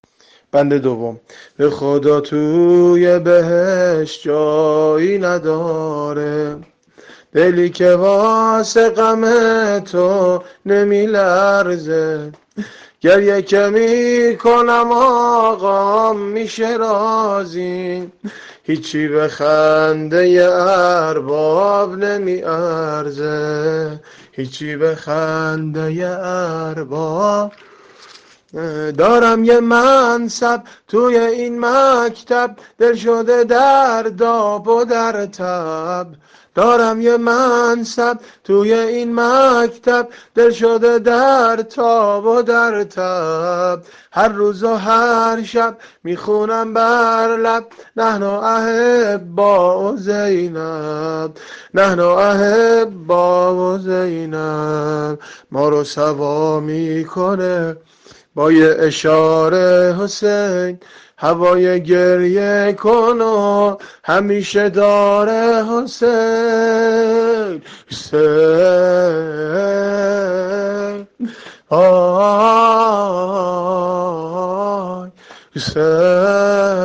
بند دوم. به خدا توی بهشت جایی نداره، دلی که واسه غم تو نمی لرزه. گریه که می کنم آقام میشه رازی، هیچی به خنده ارباب نمی ارزه، هیچی به خنده ارباب. دارم یه منصب توی این مکتب، دل شده در داب و در تب. دارم یه منصب توی این مکتب، دل شده در تاب و در تب. هر روز و هر شب میخونم بر لب، نحن احبا و زینب، نحن احبا و زینب. ما رو سوا میکنه با یه اشاره حسین، هوای گریه کن و همیشه داره حسین. حسین آی حسین.